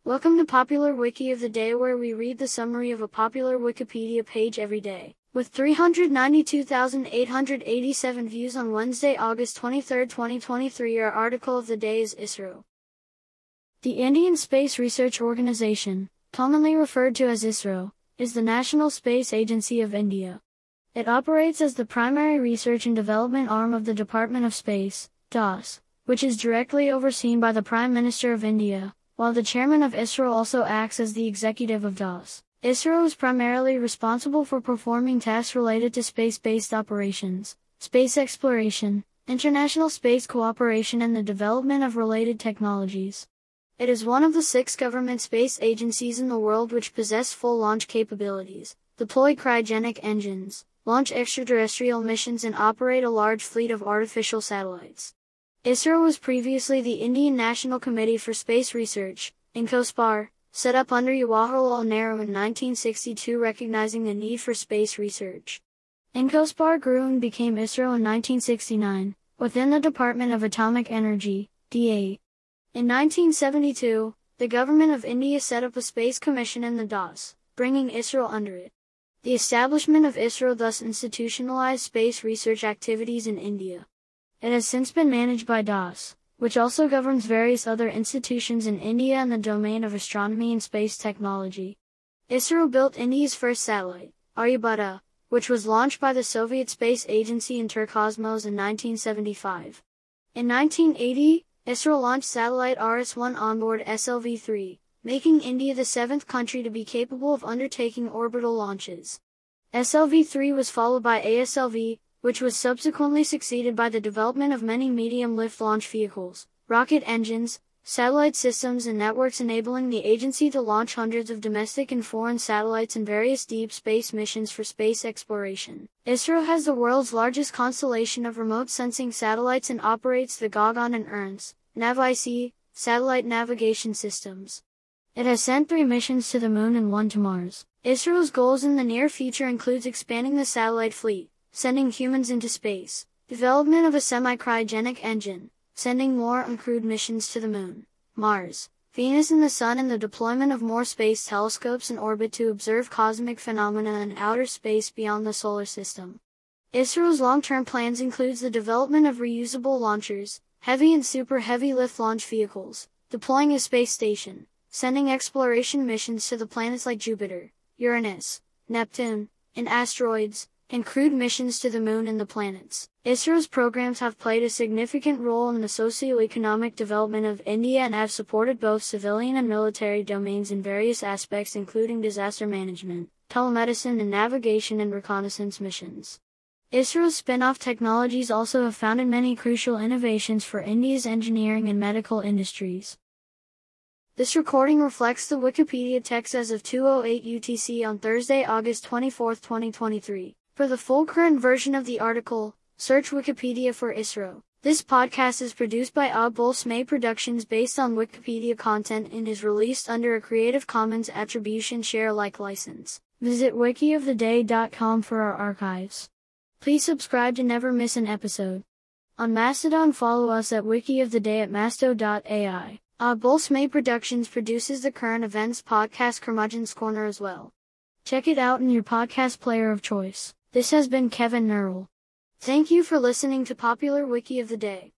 Welcome to Popular Wiki of the Day, where we read the summary of a popular Wikipedia page every day. With 392,887 views on Wednesday, August 23, 2023, our article of the day is ISRO. The Indian Space Research Organisation, commonly referred to as ISRO, is the National Space Agency of India. It operates as the primary research and development arm of the Department of Space, DOS, which is directly overseen by the Prime Minister of India, while the chairman of ISRO also acts as the executive of DOS. ISRO is primarily responsible for performing tasks related to space-based operations, space exploration, international space cooperation, and the development of related technologies. It is one of the 6 government space agencies in the world which possess full launch capabilities, deploy cryogenic engines, launch extraterrestrial missions, and operate a large fleet of artificial satellites. ISRO was previously the Indian National Committee for Space Research, INCOSPAR, set up under Jawaharlal Nehru in 1962, recognizing the need for space research. INCOSPAR grew and became ISRO in 1969, within the Department of Atomic Energy, DA. In 1972, the Government of India set up a Space Commission in the DOS, bringing ISRO under it. The establishment of ISRO thus institutionalized space research activities in India. It has since been managed by DOS, which also governs various other institutions in India in the domain of astronomy and space technology. ISRO built India's first satellite, Aryabhata, which was launched by the Soviet Space Agency Interkosmos in 1975. In 1980, ISRO launched satellite RS-1 onboard SLV-3, making India the 7th country to be capable of undertaking orbital launches. SLV-3 was followed by ASLV, which was subsequently succeeded by the development of many medium-lift launch vehicles, rocket engines, satellite systems, and networks, enabling the agency to launch hundreds of domestic and foreign satellites and various deep space missions for space exploration. ISRO has the world's largest constellation of remote sensing satellites and operates the Gaganyaan and ERNS, NavIC, satellite navigation systems. It has sent 3 missions to the Moon and 1 to Mars. ISRO's goals in the near future includes expanding the satellite fleet, sending humans into space, development of a semi-cryogenic engine, sending more uncrewed missions to the Moon, Mars, Venus, and the Sun, and the deployment of more space telescopes in orbit to observe cosmic phenomena in outer space beyond the solar system. ISRO's long-term plans includes the development of reusable launchers, heavy and super heavy lift launch vehicles, deploying a space station, sending exploration missions to the planets like Jupiter, Uranus, Neptune, and asteroids, and crewed missions to the Moon and the planets. ISRO's programs have played a significant role in the socio-economic development of India and have supported both civilian and military domains in various aspects, including disaster management, telemedicine, and navigation and reconnaissance missions. ISRO's spin-off technologies also have founded many crucial innovations for India's engineering and medical industries. This recording reflects the Wikipedia text as of 2:08 UTC on Thursday, August 24, 2023. For the full current version of the article, search Wikipedia for ISRO. This podcast is produced by Abul Smay Productions based on Wikipedia content and is released under a Creative Commons Attribution Share Alike license. Visit wikioftheday.com for our archives. Please subscribe to never miss an episode. On Mastodon, follow us at wikioftheday at masto.ai. Abul Smay Productions produces the current events podcast Curmudgeon's Corner as well. Check it out in your podcast player of choice. This has been Kevin Nurl. Thank you for listening to Popular Wiki of the Day.